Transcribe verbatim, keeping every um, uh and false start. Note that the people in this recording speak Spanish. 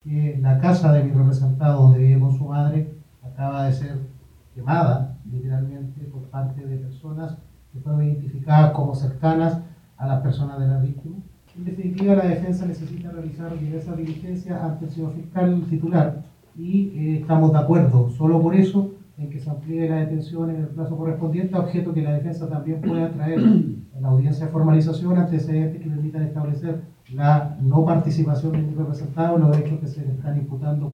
que la casa de mi representado, donde vive con su madre, acaba de ser quemada, literalmente, por parte de personas que fueron identificadas como cercanas a las personas de la víctima. En definitiva, la defensa necesita realizar diversas diligencias ante el señor fiscal titular y eh, estamos de acuerdo, solo por eso, en que se amplíe la detención en el plazo correspondiente, a objeto que la defensa también pueda traer en la audiencia de formalización antecedentes que permitan establecer la no participación de mi representado en los hechos que se le están imputando.